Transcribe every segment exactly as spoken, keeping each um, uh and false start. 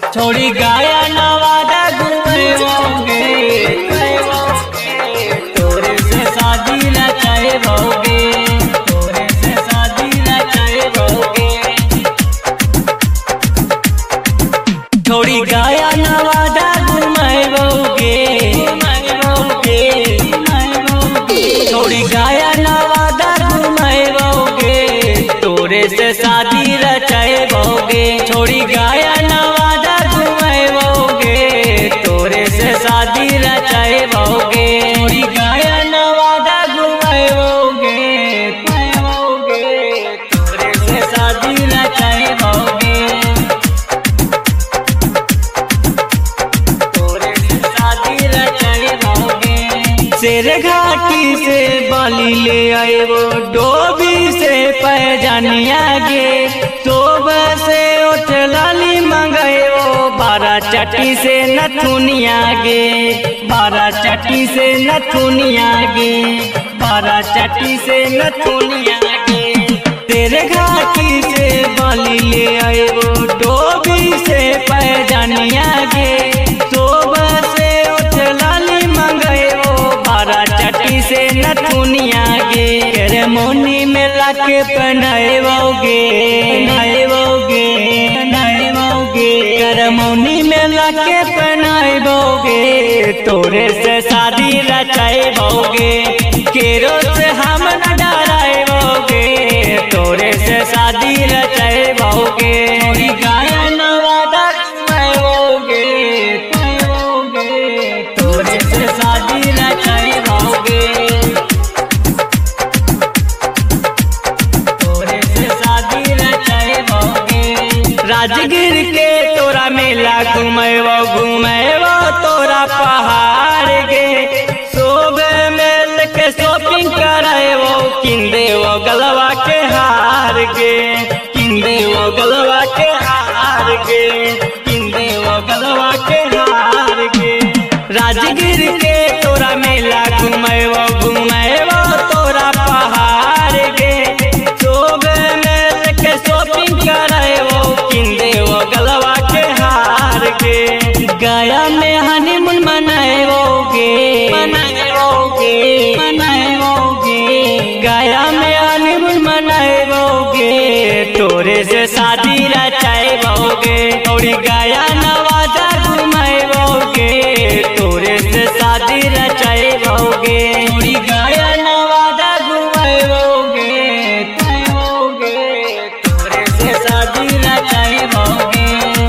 छोड़ी गाया नवादा घुमैबोगे, तोरे से शादी रचाएबोगे, तोरे से शादी रचाएबोगे। छोड़ी गाया नवादा घुमैबोगे, छोड़ी गाया नवादा घुमैबोगे, तोरे से शादी रचाएबोगे। छोड़ी गाया नवादा घुमैबोगे, तोरे से शादी रचाएबोगे। छोड़ी गाया नवादा घुमैबोगे, तोरे से शादी रचाएबोगे, तोरे से शादी रचाएबोगे। शेर घाटी से बाली ले आएबो, डोभी से पैजानिया गे, सुबह से उठ लाली मंगाएबो, बारह चट्टी से नथुनिया गे, बारह चट्टी से नथुनिया गे, बारह चट्टी से नथुनिया गे। तेरे घाटी से बाली ले आएबो, डोभी से पैजानिया गे, सुबह से उठ लाली मंगाएबो, बारह चट्टी से नथुनिया गे। तेरे मोनी में लाके पहनाएबोगे, पहनाएबोगे, पहनाएबोगे, करमौनी में लाके पहनाएबोगे, तोरे से शादी रचाएबोगे। केरो से हम न डराएबोगे, तोरे से शादी रचाएबोगे। छोड़ी गाया नवादा घुमैबोगे, तोरे से शादी रचाएबोगे, तोरे से शादी रचाएबोगे। राजगीर के तोरा मेला घुमैबो, घुमैबो तोरा पहाड़ गे, सुबह मेल के शॉपिंग कराएबो, किन देबो गलवा के हार गे, किन देबो गलवा के हार गे, किन देबो गलवा के हार गे। राजगीर के तोरा मेला घुमैबो, घुमैबो तोरा पहाड़ गे, सुबह मेल के शॉपिंग कराएबो, किन देबो गलवा के हार गे। गया में हनीमून मनाएबोगे, मनाएबोगे, मनाएबोगे, गया में हनीमून मनाएबोगे, तोरे से शादी रचाएबोगे। छोड़ी गया नवादा घुमैबोगे, तोरे से शादी रचाएबोगे। छोड़ी गया नवादा घुमैबोगे, तोरे से शादी रचाएबोगे,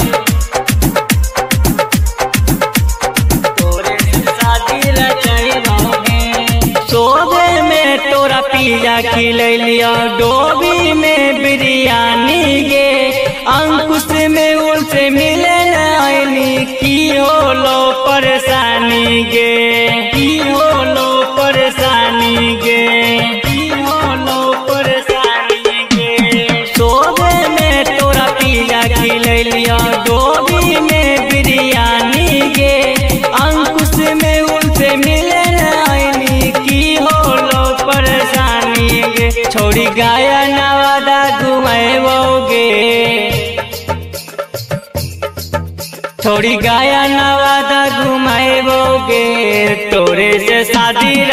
तोरे से शादी रचाएबोगे। सोबे में तोरा पिज्जा खिलैलियो, डोभी में बिरयानी गे, अंकुश में उनसे मिले न आइली, की होलो परेशानी गे, की होलो परेशानी गे, की होलो परेशानी गे। सोबे में तोरा पिज्जा खिलैलियो, डोभी में बिरयानी गे, अंकुश में उनसे मिले न आइली, की होलो परेशानी गे। छोड़ी गाया नवादा घुमैबोगे, छोड़ी गाया नवादा घुमैबोगे, तोरे से शादी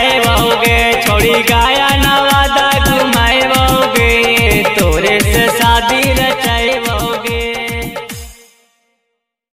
रचाएबोगे। छोड़ी गाया नवादा घुमैबोगे, तोरे से शादी